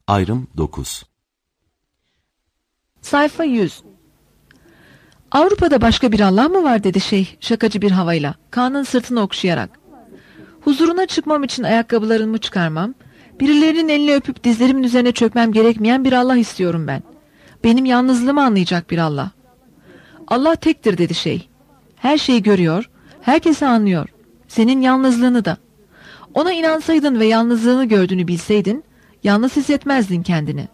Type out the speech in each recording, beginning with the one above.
Ayrım 9. Sayfa 100. Avrupa'da başka bir Allah mı var dedi şeyh şakacı bir havayla, Kaan'ın sırtını okşayarak. Huzuruna çıkmam için ayakkabılarımı çıkarmam, birilerinin elini öpüp dizlerimin üzerine çökmem gerekmeyen bir Allah istiyorum ben. Benim yalnızlığımı anlayacak bir Allah. Allah tektir dedi şeyh. Her şeyi görüyor, herkesi anlıyor. Senin yalnızlığını da. Ona inansaydın ve yalnızlığını gördüğünü bilseydin, yalnız hissetmezdin kendini.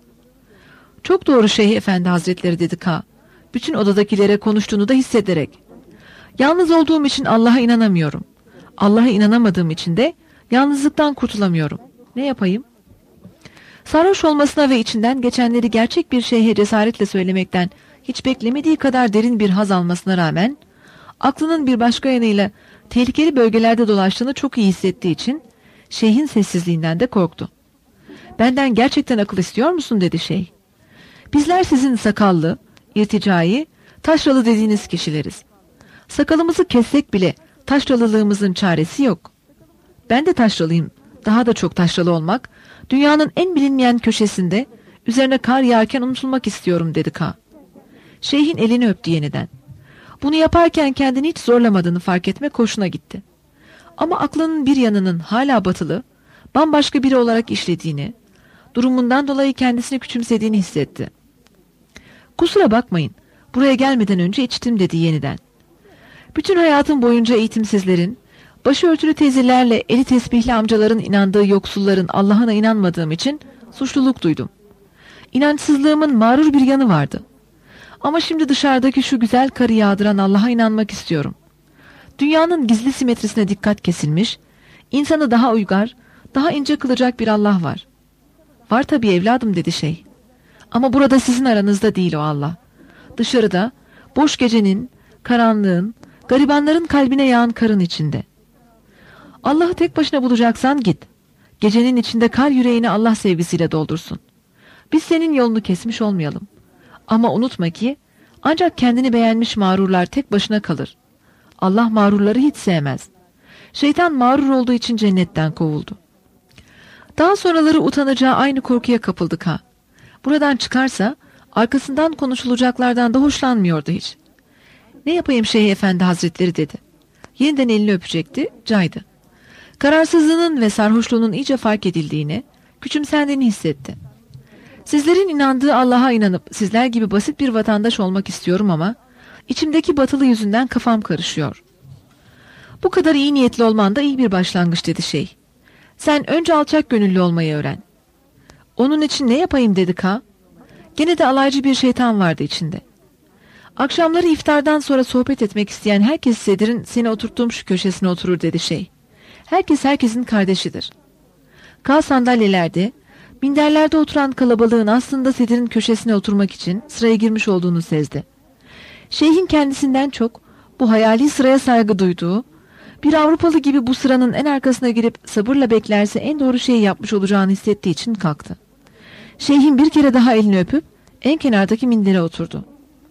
Çok doğru Şeyh Efendi Hazretleri dedi K. Bütün odadakilere konuştuğunu da hissederek. Yalnız olduğum için Allah'a inanamıyorum. Allah'a inanamadığım için de yalnızlıktan kurtulamıyorum. Ne yapayım? Sarhoş olmasına ve içinden geçenleri gerçek bir şeyhe cesaretle söylemekten hiç beklemediği kadar derin bir haz almasına rağmen, aklının bir başka yanıyla tehlikeli bölgelerde dolaştığını çok iyi hissettiği için şeyhin sessizliğinden de korktu. Benden gerçekten akıl istiyor musun dedi şeyh. Bizler sizin sakallı, irticai, taşralı dediğiniz kişileriz. Sakalımızı kessek bile taşralılığımızın çaresi yok. Ben de taşralıyım. Daha da çok taşralı olmak, dünyanın en bilinmeyen köşesinde üzerine kar yağarken unutulmak istiyorum dedi K. Şeyhin elini öptü yeniden. Bunu yaparken kendini hiç zorlamadığını fark etmek hoşuna gitti. Ama aklının bir yanının hala batılı, bambaşka biri olarak işlediğini, durumundan dolayı kendisini küçümsediğini hissetti. Kusura bakmayın, buraya gelmeden önce içtim dedi yeniden. Bütün hayatım boyunca eğitimsizlerin, başörtülü teyzelerle eli tesbihli amcaların inandığı yoksulların Allah'ına inanmadığım için suçluluk duydum. İnançsızlığımın mağrur bir yanı vardı. Ama şimdi dışarıdaki şu güzel karı yağdıran Allah'a inanmak istiyorum. Dünyanın gizli simetrisine dikkat kesilmiş, insanı daha uygar, daha ince kılacak bir Allah var. Var tabii evladım dedi şey. Ama burada sizin aranızda değil o Allah. Dışarıda, boş gecenin, karanlığın, garibanların kalbine yağan karın içinde. Allah'ı tek başına bulacaksan git. Gecenin içinde kar yüreğini Allah sevgisiyle doldursun. Biz senin yolunu kesmiş olmayalım. Ama unutma ki ancak kendini beğenmiş mağrurlar tek başına kalır. Allah mağrurları hiç sevmez. Şeytan mağrur olduğu için cennetten kovuldu. Daha sonraları utanacağı aynı korkuya kapıldı K. Buradan çıkarsa arkasından konuşulacaklardan da hoşlanmıyordu hiç. Ne yapayım Şeyh Efendi Hazretleri dedi. Yeniden elini öpecekti, caydı. Kararsızlığının ve sarhoşluğunun iyice fark edildiğini, küçümsendiğini hissetti. Sizlerin inandığı Allah'a inanıp sizler gibi basit bir vatandaş olmak istiyorum ama içimdeki batılı yüzünden kafam karışıyor. Bu kadar iyi niyetli olman da iyi bir başlangıç dedi şey. Sen önce alçak gönüllü olmayı öğren. Onun için ne yapayım dedi K. Gene de alaycı bir şeytan vardı içinde. Akşamları iftardan sonra sohbet etmek isteyen herkes Sedir'in seni oturttuğum şu köşesine oturur dedi şey. Herkes herkesin kardeşidir. K sandalyelerde, minderlerde oturan kalabalığın aslında Sedir'in köşesine oturmak için sıraya girmiş olduğunu sezdi. Şeyhin kendisinden çok bu hayali sıraya saygı duyduğu, bir Avrupalı gibi bu sıranın en arkasına girip sabırla beklerse en doğru şeyi yapmış olacağını hissettiği için kalktı. Şeyhin bir kere daha elini öpüp en kenardaki mindere oturdu.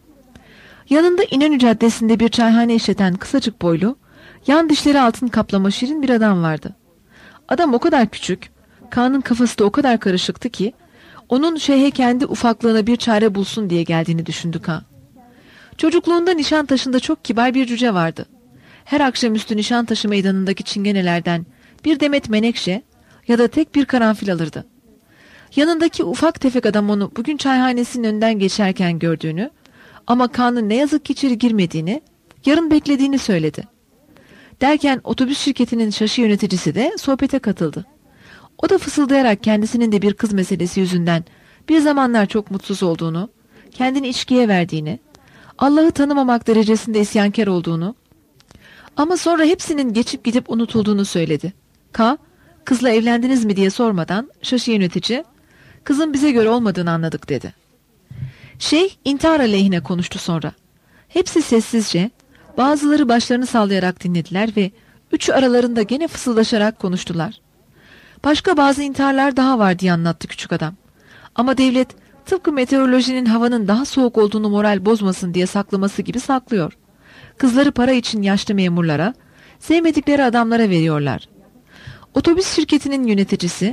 Yanında İnönü Caddesi'nde bir çayhane işleten kısacık boylu, yan dişleri altın kaplama şirin bir adam vardı. Adam o kadar küçük, Kaan'ın kafası da o kadar karışıktı ki, onun şeyhe kendi ufaklığına bir çare bulsun diye geldiğini düşündü Kaan. Çocukluğunda Nişantaşı'nda çok kibar bir cüce vardı. Her akşamüstü Nişantaşı meydanındaki çingenelerden bir demet menekşe ya da tek bir karanfil alırdı. Yanındaki ufak tefek adam onu bugün çayhanesinin önünden geçerken gördüğünü ama Kaan'ın ne yazık ki içeri girmediğini, yarın beklediğini söyledi. Derken otobüs şirketinin şaşı yöneticisi de sohbete katıldı. O da fısıldayarak kendisinin de bir kız meselesi yüzünden bir zamanlar çok mutsuz olduğunu, kendini içkiye verdiğini, Allah'ı tanımamak derecesinde isyankar olduğunu ama sonra hepsinin geçip gidip unutulduğunu söyledi. K, kızla evlendiniz mi diye sormadan şaşı yönetici, kızın bize göre olmadığını anladık dedi. Şeyh intihar aleyhine konuştu sonra. Hepsi sessizce, bazıları başlarını sallayarak dinlediler ve üçü aralarında gene fısıldaşarak konuştular. Başka bazı intiharlar daha var diye anlattı küçük adam. Ama devlet tıpkı meteorolojinin havanın daha soğuk olduğunu moral bozmasın diye saklaması gibi saklıyor. Kızları para için yaşlı memurlara, sevmedikleri adamlara veriyorlar. Otobüs şirketinin yöneticisi,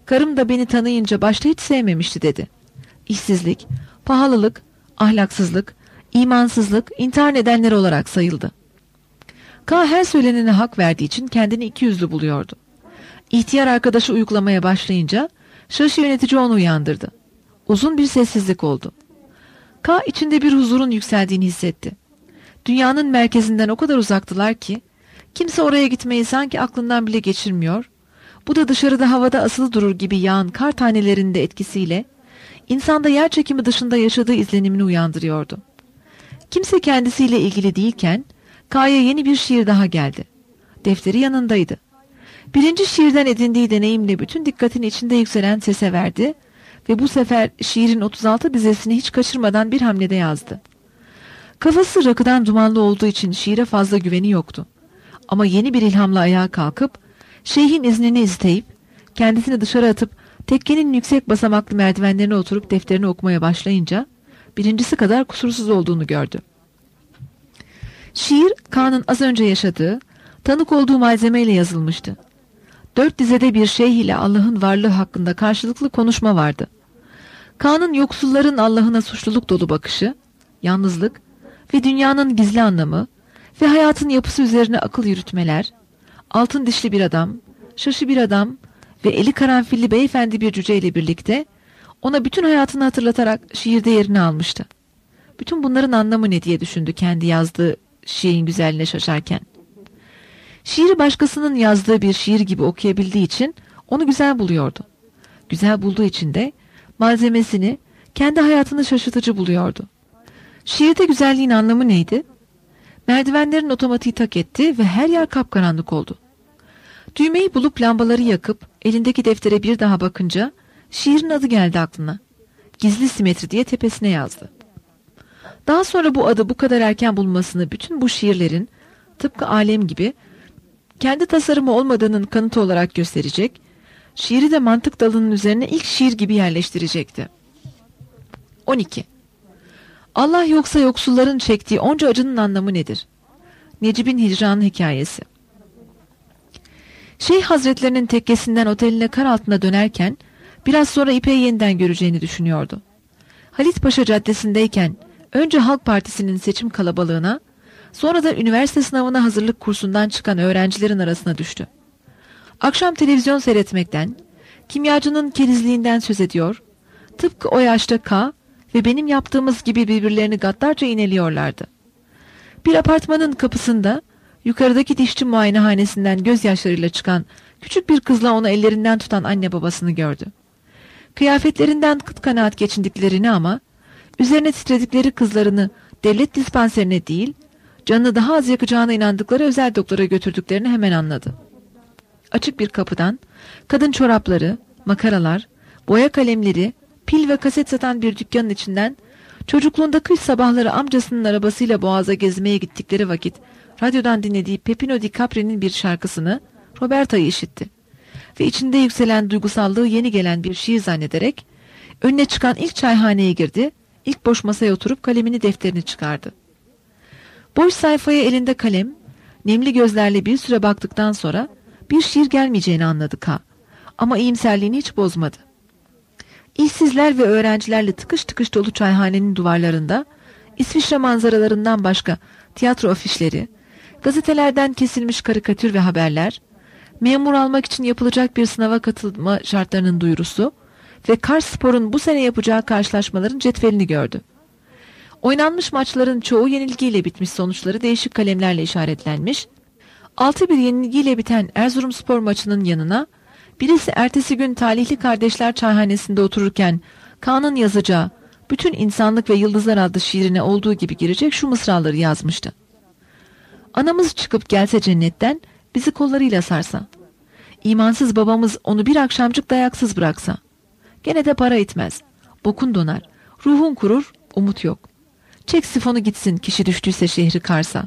Karım da beni tanıyınca başta hiç sevmemişti dedi. İşsizlik, pahalılık, ahlaksızlık, imansızlık, intihar nedenleri olarak sayıldı. K her söylenene hak verdiği için kendini ikiyüzlü buluyordu. İhtiyar arkadaşı uygulamaya başlayınca şaşı yönetici onu uyandırdı. Uzun bir sessizlik oldu. K içinde bir huzurun yükseldiğini hissetti. Dünyanın merkezinden o kadar uzaktılar ki kimse oraya gitmeyi sanki aklından bile geçirmiyor. Bu da dışarıda havada asılı durur gibi yağan kar tanelerinin de etkisiyle insanda yer çekimi dışında yaşadığı izlenimini uyandırıyordu. Kimse kendisiyle ilgili değilken K'ya yeni bir şiir daha geldi. Defteri yanındaydı. Birinci şiirden edindiği deneyimle bütün dikkatini içinde yükselen sese verdi ve bu sefer şiirin 36 dizesini hiç kaçırmadan bir hamlede yazdı. Kafası rakıdan dumanlı olduğu için şiire fazla güveni yoktu. Ama yeni bir ilhamla ayağa kalkıp şeyhin iznini isteyip kendisini dışarı atıp tekkenin yüksek basamaklı merdivenlerine oturup defterini okumaya başlayınca birincisi kadar kusursuz olduğunu gördü. Şiir K'nın az önce yaşadığı, tanık olduğu malzemeyle yazılmıştı. 4 dizede bir şeyh ile Allah'ın varlığı hakkında karşılıklı konuşma vardı. K'nın yoksulların Allah'ına suçluluk dolu bakışı, yalnızlık ve dünyanın gizli anlamı ve hayatın yapısı üzerine akıl yürütmeler, altın dişli bir adam, şaşı bir adam ve eli karanfilli beyefendi bir cüceyle birlikte ona bütün hayatını hatırlatarak şiirde yerini almıştı. Bütün bunların anlamı ne diye düşündü kendi yazdığı şiirin güzelliğine şaşarken. Şiiri başkasının yazdığı bir şiir gibi okuyabildiği için onu güzel buluyordu. Güzel bulduğu için de malzemesini, kendi hayatını şaşırtıcı buluyordu. Şiirde güzelliğin anlamı neydi? Merdivenlerin otomatiği tak etti ve her yer kapkaranlık oldu. Düğmeyi bulup lambaları yakıp elindeki deftere bir daha bakınca şiirin adı geldi aklına. Gizli simetri diye tepesine yazdı. Daha sonra bu adı bu kadar erken bulmasını bütün bu şiirlerin tıpkı alem gibi kendi tasarımı olmadığının kanıtı olarak gösterecek, şiiri de mantık dalının üzerine ilk şiir gibi yerleştirecekti. 12. Allah yoksa yoksulların çektiği onca acının anlamı nedir? Necip'in hicranı hikayesi. Şeyh Hazretlerinin tekkesinden oteline kar altına dönerken biraz sonra İpek'i yeniden göreceğini düşünüyordu. Halit Paşa Caddesi'ndeyken önce Halk Partisi'nin seçim kalabalığına, sonra da üniversite sınavına hazırlık kursundan çıkan öğrencilerin arasına düştü. Akşam televizyon seyretmekten, kimyacının kerizliğinden söz ediyor, tıpkı o yaşta K ve benim yaptığımız gibi birbirlerini gaddarca ineliyorlardı. Bir apartmanın kapısında yukarıdaki dişçi muayenehanesinden gözyaşlarıyla çıkan küçük bir kızla onu ellerinden tutan anne babasını gördü. Kıyafetlerinden kıt kanaat geçindiklerini ama üzerine titredikleri kızlarını devlet dispanserine değil, canını daha az yakacağına inandıkları özel doktora götürdüklerini hemen anladı. Açık bir kapıdan kadın çorapları, makaralar, boya kalemleri, pil ve kaset satan bir dükkanın içinden çocukluğunda kış sabahları amcasının arabasıyla Boğaz'a gezmeye gittikleri vakit radyodan dinlediği Peppino Di Capri'nin bir şarkısını Roberta'yı işitti. Ve içinde yükselen duygusallığı yeni gelen bir şiir zannederek önüne çıkan ilk çayhaneye girdi, ilk boş masaya oturup kalemini defterini çıkardı. Boş sayfaya elinde kalem, nemli gözlerle bir süre baktıktan sonra bir şiir gelmeyeceğini anladı K. Ama iyimserliğini hiç bozmadı. İşsizler ve öğrencilerle tıkış tıkış dolu çayhanenin duvarlarında İsviçre manzaralarından başka tiyatro afişleri, gazetelerden kesilmiş karikatür ve haberler, memur almak için yapılacak bir sınava katılma şartlarının duyurusu ve Karsspor'un bu sene yapacağı karşılaşmaların cetvelini gördü. Oynanmış maçların çoğu yenilgiyle bitmiş, sonuçları değişik kalemlerle işaretlenmiş. 6-1 yenilgiyle biten Erzurumspor maçının yanına birisi ertesi gün Talihli Kardeşler Çayhanesi'nde otururken K'nın yazacağı Bütün İnsanlık ve Yıldızlar adlı şiirine olduğu gibi girecek şu mısraları yazmıştı. Anamız çıkıp gelse cennetten bizi kollarıyla sarsa. İmansız babamız onu bir akşamcık dayaksız bıraksa. Gene de para etmez. Bokun donar. Ruhun kurur. Umut yok. Çek sifonu gitsin kişi düştüyse şehri Kars'a.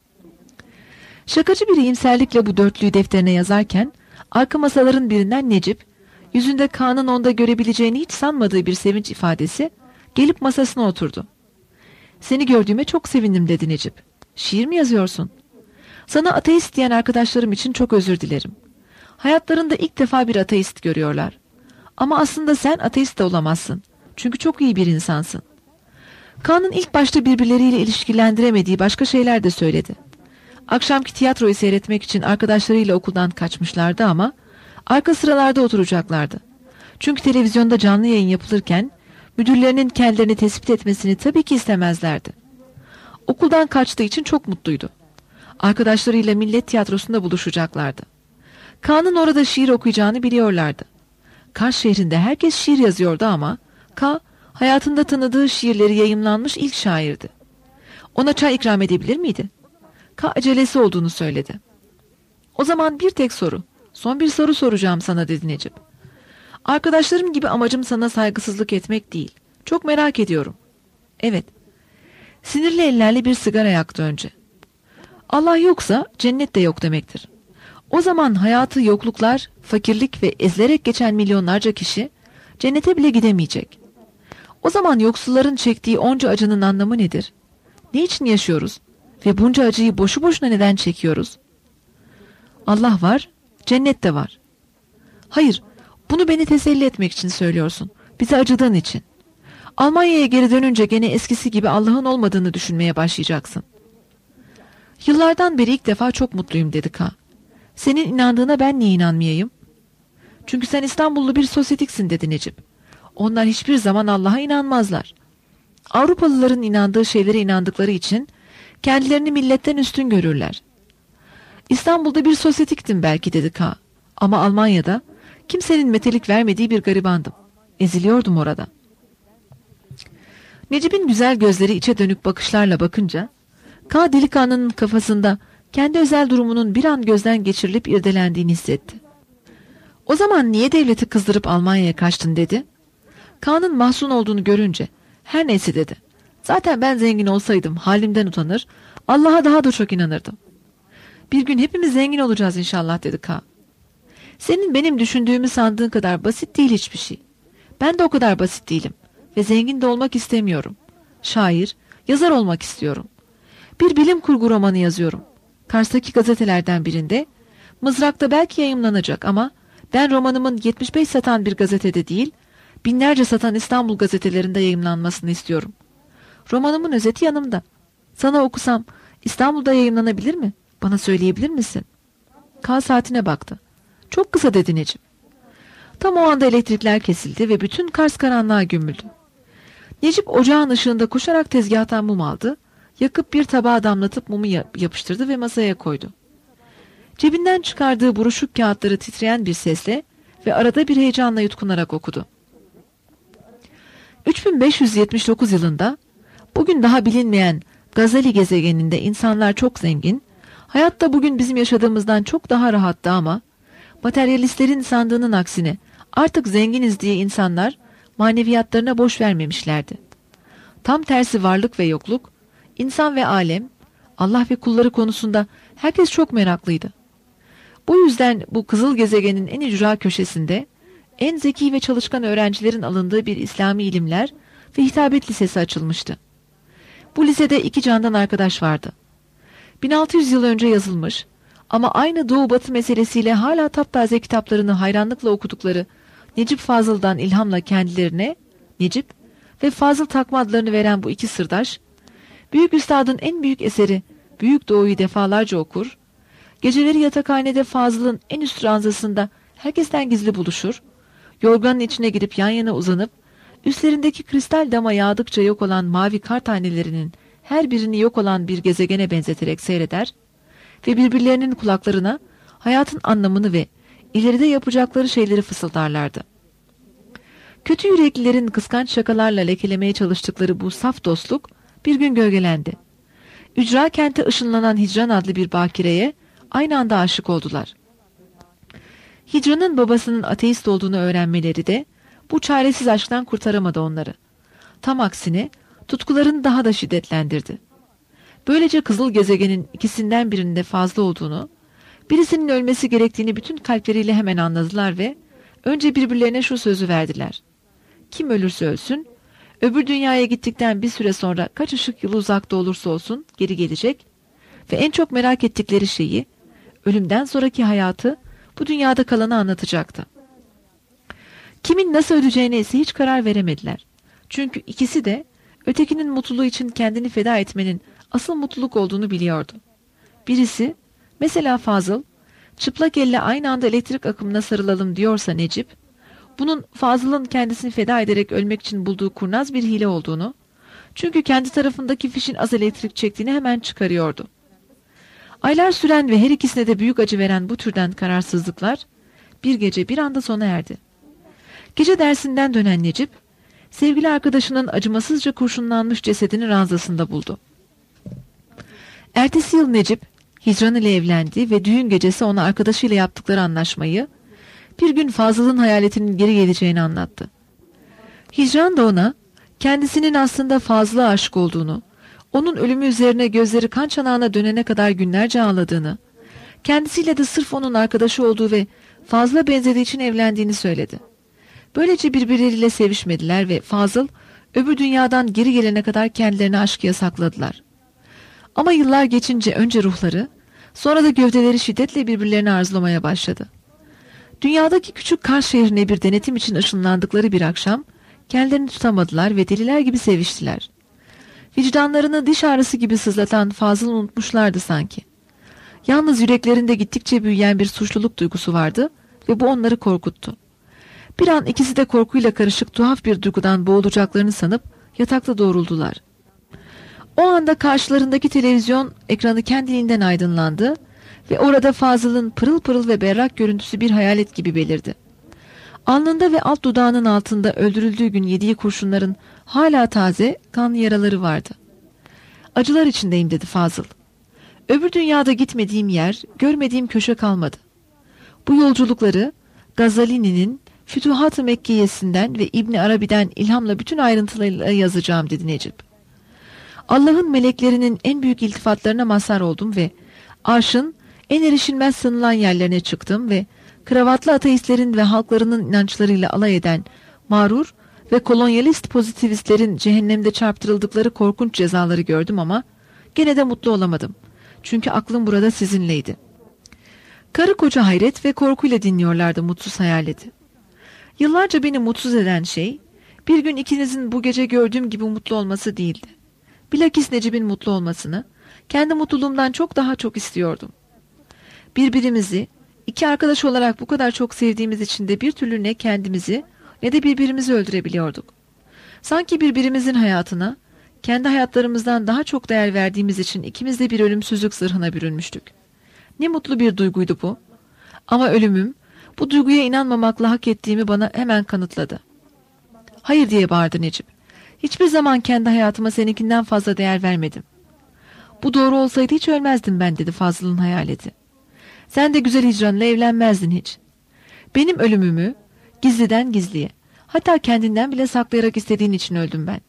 Şakacı bir iyimserlikle bu dörtlüyü defterine yazarken arka masaların birinden Necip, yüzünde K'nın onda görebileceğini hiç sanmadığı bir sevinç ifadesi, gelip masasına oturdu. Seni gördüğüme çok sevindim dedi Necip. Şiir mi yazıyorsun? Sana ateist diyen arkadaşlarım için çok özür dilerim. Hayatlarında ilk defa bir ateist görüyorlar. Ama aslında sen ateist de olamazsın. Çünkü çok iyi bir insansın. Kaan'ın ilk başta birbirleriyle ilişkilendiremediği başka şeyler de söyledi. Akşamki tiyatroyu seyretmek için arkadaşlarıyla okuldan kaçmışlardı ama arka sıralarda oturacaklardı. Çünkü televizyonda canlı yayın yapılırken müdürlerinin kendilerini tespit etmesini tabii ki istemezlerdi. Okuldan kaçtığı için çok mutluydu. Arkadaşlarıyla millet tiyatrosunda buluşacaklardı. Kaan'ın orada şiir okuyacağını biliyorlardı. Kars şehrinde herkes şiir yazıyordu ama K hayatında tanıdığı şiirleri yayımlanmış ilk şairdi. Ona çay ikram edebilir miydi? K acelesi olduğunu söyledi. O zaman bir tek soru, son bir soru soracağım sana dedi Necip. Arkadaşlarım gibi amacım sana saygısızlık etmek değil. Çok merak ediyorum. Evet. Sinirli ellerle bir sigara yaktı önce. Allah yoksa cennet de yok demektir. O zaman hayatı yokluklar, fakirlik ve ezilerek geçen milyonlarca kişi cennete bile gidemeyecek. O zaman yoksulların çektiği onca acının anlamı nedir? Ne için yaşıyoruz? Ve bunca acıyı boşu boşuna neden çekiyoruz? Allah var, cennet de var. Hayır, bunu beni teselli etmek için söylüyorsun. Bize acıdığın için. Almanya'ya geri dönünce gene eskisi gibi Allah'ın olmadığını düşünmeye başlayacaksın. Yıllardan beri ilk defa çok mutluyum dedi K. Senin inandığına ben niye inanmayayım? Çünkü sen İstanbullu bir sosyetiksin dedi Necip. Onlar hiçbir zaman Allah'a inanmazlar. Avrupalıların inandığı şeylere inandıkları için kendilerini milletten üstün görürler. İstanbul'da bir sosyetiktim belki dedi K. Ama Almanya'da kimsenin metelik vermediği bir garibandım. Eziliyordum orada. Necip'in güzel gözleri içe dönük bakışlarla bakınca K delikanlının kafasında kendi özel durumunun bir an gözden geçirilip irdelendiğini hissetti. O zaman niye devleti kızdırıp Almanya'ya kaçtın dedi. K'nın mahzun olduğunu görünce her neyse dedi. Zaten ben zengin olsaydım halimden utanır, Allah'a daha da çok inanırdım. Bir gün hepimiz zengin olacağız inşallah dedi K. Senin benim düşündüğümü sandığın kadar basit değil hiçbir şey. Ben de o kadar basit değilim ve zengin de olmak istemiyorum. Şair, yazar olmak istiyorum. Bir bilim kurgu romanı yazıyorum. Kars'taki gazetelerden birinde, Mızrak'ta belki yayımlanacak ama ben romanımın 75 satan bir gazetede değil, binlerce satan İstanbul gazetelerinde yayımlanmasını istiyorum. Romanımın özeti yanımda. Sana okusam İstanbul'da yayımlanabilir mi? Bana söyleyebilir misin? K saatine baktı. Çok kısa dedi Necip. Tam o anda elektrikler kesildi ve bütün Kars karanlığa gömüldü. Necip ocağın ışığında koşarak tezgahtan mum aldı, yakıp bir tabağa damlatıp mumu yapıştırdı ve masaya koydu. Cebinden çıkardığı buruşuk kağıtları titreyen bir sesle ve arada bir heyecanla yutkunarak okudu. 3579 yılında bugün daha bilinmeyen Gazali gezegeninde insanlar çok zengin, hayatta bugün bizim yaşadığımızdan çok daha rahattı ama materyalistlerin sandığının aksine artık zenginiz diye insanlar maneviyatlarına boş vermemişlerdi. Tam tersi varlık ve yokluk, insan ve alem, Allah ve kulları konusunda herkes çok meraklıydı. Bu yüzden bu kızıl gezegenin en ücra köşesinde en zeki ve çalışkan öğrencilerin alındığı bir İslami ilimler ve hitabet lisesi açılmıştı. Bu lisede iki candan arkadaş vardı. 1600 yıl önce yazılmış ama aynı Doğu Batı meselesiyle hala taptaze kitaplarını hayranlıkla okudukları Necip Fazıl'dan ilhamla kendilerine Necip ve Fazıl takma adlarını veren bu iki sırdaş, büyük üstadın en büyük eseri Büyük Doğu'yu defalarca okur, geceleri yatakhanede Fazıl'ın en üst ranzasında herkesten gizli buluşur, yorganın içine girip yan yana uzanıp, üstlerindeki kristal dama yağdıkça yok olan mavi kar tanelerinin her birini yok olan bir gezegene benzeterek seyreder ve birbirlerinin kulaklarına hayatın anlamını ve ileride yapacakları şeyleri fısıldarlardı. Kötü yüreklilerin kıskanç şakalarla lekelemeye çalıştıkları bu saf dostluk bir gün gölgelendi. Ücra kente ışınlanan Hicran adlı bir bakireye aynı anda aşık oldular. Hicran'ın babasının ateist olduğunu öğrenmeleri de bu çaresiz aşktan kurtaramadı onları. Tam aksine tutkularını daha da şiddetlendirdi. Böylece kızıl gezegenin ikisinden birinde fazla olduğunu, birisinin ölmesi gerektiğini bütün kalpleriyle hemen anladılar ve önce birbirlerine şu sözü verdiler. Kim ölürse ölsün, öbür dünyaya gittikten bir süre sonra kaç ışık yılı uzakta olursa olsun geri gelecek ve en çok merak ettikleri şeyi, ölümden sonraki hayatı bu dünyada kalanı anlatacaktı. Kimin nasıl öleceğine ise hiç karar veremediler. Çünkü ikisi de ötekinin mutluluğu için kendini feda etmenin asıl mutluluk olduğunu biliyordu. Birisi, mesela Fazıl, çıplak elle aynı anda elektrik akımına sarılalım diyorsa Necip, bunun Fazıl'ın kendisini feda ederek ölmek için bulduğu kurnaz bir hile olduğunu, çünkü kendi tarafındaki fişin az elektrik çektiğini hemen çıkarıyordu. Aylar süren ve her ikisine de büyük acı veren bu türden kararsızlıklar bir gece bir anda sona erdi. Gece dersinden dönen Necip, sevgili arkadaşının acımasızca kurşunlanmış cesedini ranzasında buldu. Ertesi yıl Necip, Hicran ile evlendi ve düğün gecesi ona arkadaşıyla yaptıkları anlaşmayı, bir gün Fazıl'ın hayaletinin geri geleceğini anlattı. Hicran da ona, kendisinin aslında Fazıl'a aşık olduğunu, onun ölümü üzerine gözleri kan çanağına dönene kadar günlerce ağladığını, kendisiyle de sırf onun arkadaşı olduğu ve Fazıl'a benzediği için evlendiğini söyledi. Böylece birbirleriyle sevişmediler ve Fazıl, öbür dünyadan geri gelene kadar kendilerine aşkı yasakladılar. Ama yıllar geçince önce ruhları, sonra da gövdeleri şiddetle birbirlerini arzulamaya başladı. Dünyadaki küçük Kars şehrine bir denetim için ışınlandıkları bir akşam, kendilerini tutamadılar ve deliler gibi seviştiler. Vicdanlarını diş ağrısı gibi sızlatan Fazıl'ı unutmuşlardı sanki. Yalnız yüreklerinde gittikçe büyüyen bir suçluluk duygusu vardı ve bu onları korkuttu. Bir an ikisi de korkuyla karışık tuhaf bir duygudan boğulacaklarını sanıp yatakta doğruldular. O anda karşılarındaki televizyon ekranı kendiliğinden aydınlandı ve orada Fazıl'ın pırıl pırıl ve berrak görüntüsü bir hayalet gibi belirdi. Alnında ve alt dudağının altında öldürüldüğü gün yediği kurşunların hala taze kanlı yaraları vardı. Acılar içindeyim dedi Fazıl. Öbür dünyada gitmediğim yer, görmediğim köşe kalmadı. Bu yolculukları Gazalini'nin Fütuhat-ı Mekkiyesi'nden ve İbni Arabi'den ilhamla bütün ayrıntılarıyla yazacağım dedi Necip. Allah'ın meleklerinin en büyük iltifatlarına mazhar oldum ve arşın en erişilmez sanılan yerlerine çıktım ve kravatlı ateistlerin ve halklarının inançlarıyla alay eden mağrur ve kolonyalist pozitivistlerin cehennemde çarptırıldıkları korkunç cezaları gördüm ama gene de mutlu olamadım. Çünkü aklım burada sizinleydi. Karı koca hayret ve korkuyla dinliyorlardı mutsuz hayaleti. Yıllarca beni mutsuz eden şey, bir gün ikinizin bu gece gördüğüm gibi mutlu olması değildi. Bilakis Necip'in mutlu olmasını, kendi mutluluğumdan çok daha çok istiyordum. Birbirimizi, iki arkadaş olarak bu kadar çok sevdiğimiz için de bir türlü ne kendimizi ne de birbirimizi öldürebiliyorduk. Sanki birbirimizin hayatına, kendi hayatlarımızdan daha çok değer verdiğimiz için ikimiz de bir ölümsüzlük zırhına bürünmüştük. Ne mutlu bir duyguydu bu. Ama ölümüm, bu duyguya inanmamakla hak ettiğimi bana hemen kanıtladı. Hayır diye bağırdı Necip. Hiçbir zaman kendi hayatıma seninkinden fazla değer vermedim. Bu doğru olsaydı hiç ölmezdim ben dedi Fazıl'ın hayaleti. Sen de güzel Hicran'la evlenmezdin hiç. Benim ölümümü gizliden gizliye, hatta kendinden bile saklayarak istediğin için öldüm ben.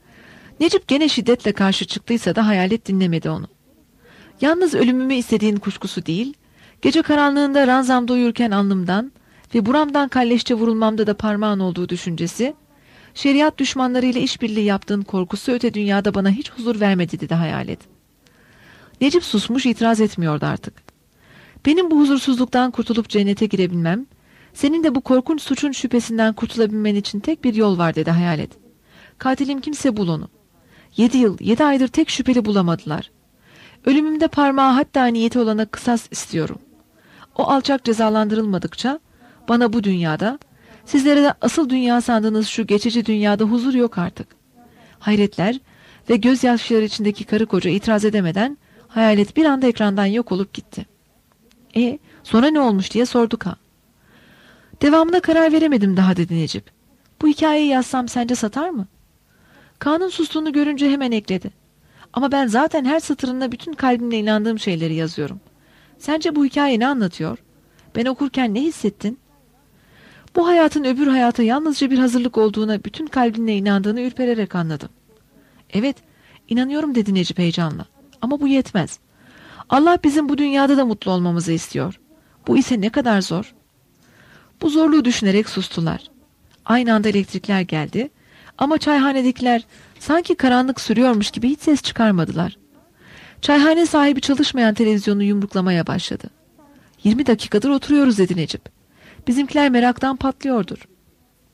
Necip gene şiddetle karşı çıktıysa da hayalet dinlemedi onu. Yalnız ölümümü istediğin kuşkusu değil, gece karanlığında ranzamda uyurken alnımdan ve buramdan kalleşçe vurulmamda da parmağın olduğu düşüncesi, şeriat düşmanlarıyla işbirliği yaptığın korkusu öte dünyada bana hiç huzur vermedi dedi hayalet. Necip susmuş, itiraz etmiyordu artık. Benim bu huzursuzluktan kurtulup cennete girebilmem, senin de bu korkunç suçun şüphesinden kurtulabilmen için tek bir yol var dedi hayalet. Katilim kimse bul onu. 7 yıl, 7 aydır tek şüpheli bulamadılar. Ölümümde parmağı hatta niyeti olana kısas istiyorum. O alçak cezalandırılmadıkça bana bu dünyada, sizlere de asıl dünya sandığınız şu geçici dünyada huzur yok artık. Hayretler ve gözyaşları içindeki karı koca itiraz edemeden hayalet bir anda ekrandan yok olup gitti. Sonra ne olmuş diye sorduk ha. Devamına karar veremedim daha dedi Necip. Bu hikayeyi yazsam sence satar mı? Kaan'ın sustuğunu görünce hemen ekledi. Ama ben zaten her satırında bütün kalbimle inandığım şeyleri yazıyorum. Sence bu hikaye ne anlatıyor? Ben okurken ne hissettin? Bu hayatın öbür hayata yalnızca bir hazırlık olduğuna bütün kalbinle inandığını ürpererek anladım. Evet, inanıyorum dedi Necip heyecanla. Ama bu yetmez. Allah bizim bu dünyada da mutlu olmamızı istiyor. Bu ise ne kadar zor. Bu zorluğu düşünerek sustular. Aynı anda elektrikler geldi ama çayhanedekiler sanki karanlık sürüyormuş gibi hiç ses çıkarmadılar. Çayhane sahibi çalışmayan televizyonu yumruklamaya başladı. 20 dakikadır oturuyoruz dedi Necip. Bizimkiler meraktan patlıyordur.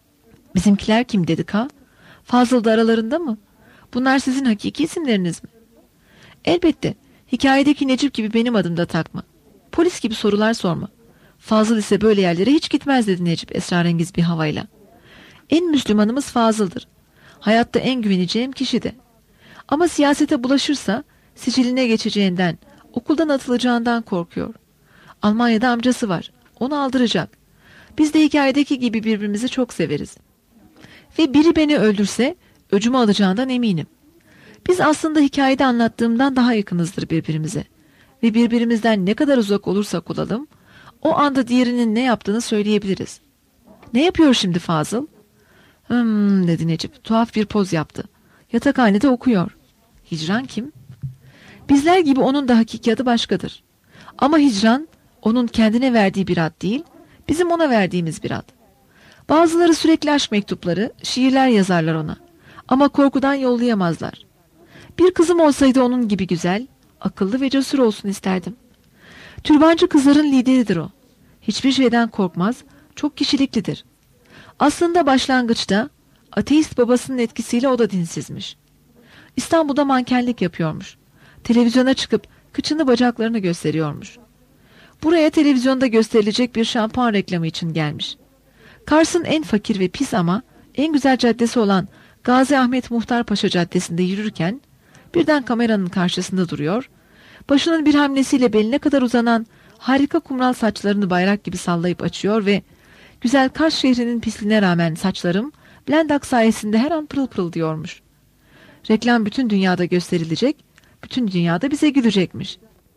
Bizimkiler kim dedik ha? Fazıl da aralarında mı? Bunlar sizin hakiki isimleriniz mi? Elbette. Hikayedeki Necip gibi benim adım da takma. Polis gibi sorular sorma. Fazıl ise böyle yerlere hiç gitmez dedi Necip esrarengiz bir havayla. En Müslümanımız Fazıl'dır. Hayatta en güveneceğim kişi de. Ama siyasete bulaşırsa siciline geçeceğinden, okuldan atılacağından korkuyor. Almanya'da amcası var. Onu aldıracak. Biz de hikayedeki gibi birbirimizi çok severiz. Ve biri beni öldürse öcümü alacağından eminim. Biz aslında hikayede anlattığımdan daha yakınızdır birbirimize. Ve birbirimizden ne kadar uzak olursak olalım, o anda diğerinin ne yaptığını söyleyebiliriz. Ne yapıyor şimdi Fazıl? Dedi Necip. Tuhaf bir poz yaptı. Yatakhanede okuyor. Hicran kim? Bizler gibi onun da hakiki adı başkadır. Ama hicran, onun kendine verdiği bir ad değil, bizim ona verdiğimiz bir ad. Bazıları sürekli aşk mektupları, şiirler yazarlar ona. Ama korkudan yollayamazlar. Bir kızım olsaydı onun gibi güzel, akıllı ve cesur olsun isterdim. Türbancı kızların lideridir o. Hiçbir şeyden korkmaz, çok kişiliklidir. Aslında başlangıçta ateist babasının etkisiyle o da dinsizmiş. İstanbul'da mankenlik yapıyormuş. Televizyona çıkıp kıçını bacaklarını gösteriyormuş. Buraya televizyonda gösterilecek bir şampuan reklamı için gelmiş. Kars'ın en fakir ve pis ama en güzel caddesi olan Gazi Ahmet Muhtarpaşa Caddesi'nde yürürken birden kameranın karşısında duruyor, başının bir hamlesiyle beline kadar uzanan harika kumral saçlarını bayrak gibi sallayıp açıyor ve güzel Kars şehrinin pisliğine rağmen saçlarım Blendak sayesinde her an pırıl pırıl diyormuş. Reklam bütün dünyada gösterilecek, bütün dünyada bize gülecekmiş.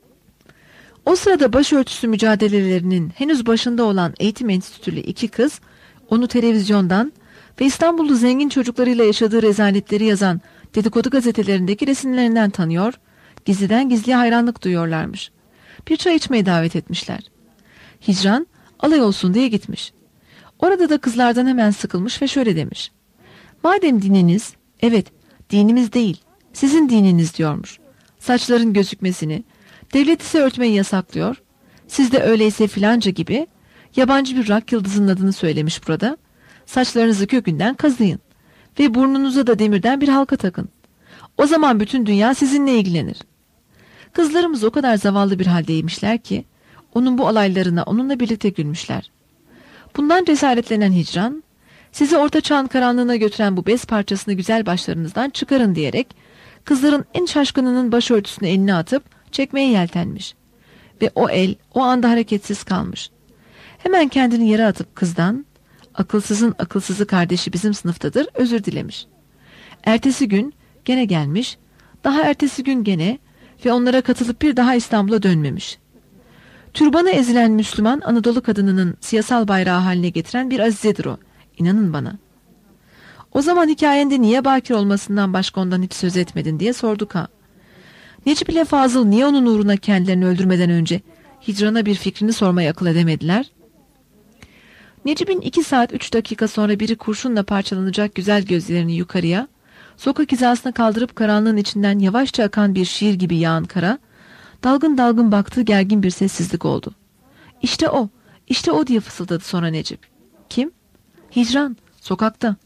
O sırada başörtüsü mücadelelerinin henüz başında olan eğitim enstitülü iki kız, onu televizyondan ve İstanbullu zengin çocuklarıyla yaşadığı rezaletleri yazan dedikodu gazetelerindeki resimlerinden tanıyor, gizliden gizliye hayranlık duyuyorlarmış. Bir çay içmeye davet etmişler. Hicran, alay olsun diye gitmiş. Orada da kızlardan hemen sıkılmış ve şöyle demiş. Madem dininiz, evet dinimiz değil, sizin dininiz diyormuş. Saçların gözükmesini, devlet ise örtmeyi yasaklıyor. Siz de öyleyse filanca gibi yabancı bir rock yıldızının adını söylemiş burada. Saçlarınızı kökünden kazıyın ve burnunuza da demirden bir halka takın. O zaman bütün dünya sizinle ilgilenir. Kızlarımız o kadar zavallı bir haldeymişler ki onun bu alaylarına onunla birlikte gülmüşler. Bundan cesaretlenen Hicran, sizi orta çağın karanlığına götüren bu bez parçasını güzel başlarınızdan çıkarın diyerek kızların en şaşkınının başörtüsüne elini atıp çekmeye yeltenmiş. Ve o el o anda hareketsiz kalmış. Hemen kendini yere atıp kızdan, akılsızın akılsızı kardeşi bizim sınıftadır, özür dilemiş. Ertesi gün gene gelmiş, daha ertesi gün gene ve onlara katılıp bir daha İstanbul'a dönmemiş. Türbanı ezilen Müslüman Anadolu kadınının siyasal bayrağı haline getiren bir azizedir o. İnanın bana. O zaman hikayende niye bakir olmasından başka ondan hiç söz etmedin diye sorduk ha. Necip ile Fazıl niye onun uğruna kendilerini öldürmeden önce Hicran'a bir fikrini sormayı akıl edemediler? Necip'in 2 saat 3 dakika sonra biri kurşunla parçalanacak güzel gözlerini yukarıya, sokak hizasına kaldırıp karanlığın içinden yavaşça akan bir şiir gibi yağan kara, dalgın dalgın baktığı gergin bir sessizlik oldu. İşte o, işte o diye fısıldadı sonra Necip. Kim? Hicran, sokakta.